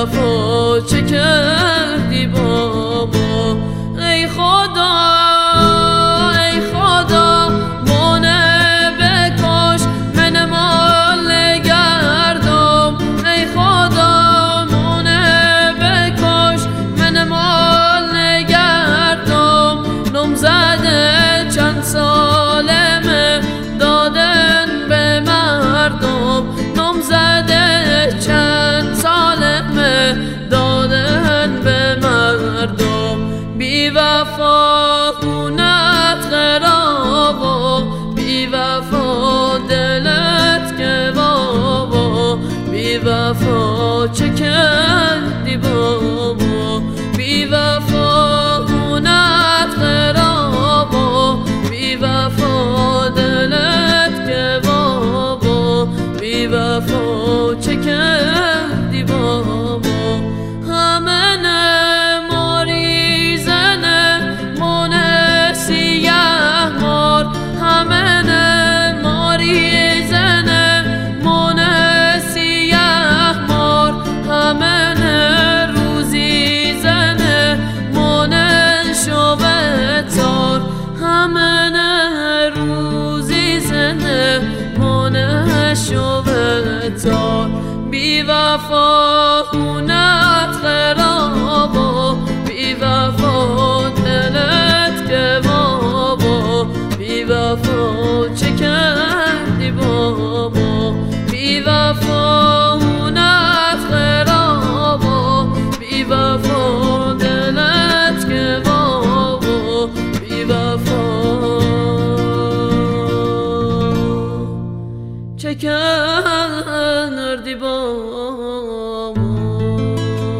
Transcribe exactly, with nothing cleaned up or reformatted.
وفا چه کردی با ما. ای خدا ای خدا منه بکش من مال نگردم. ای خدا منه بکش من مال نگردم. نم زده چند سالمه دادن به مردم. نم زده چند سالمه دادن به مردم. بی وفا خونت خراب و بی وفا دلت که بابا. بی وفا چه کردی با ما. بی وفا خونت خراب و بی وفا دلت که بابا. بی وفا چه کردی با ما. همه بی وفا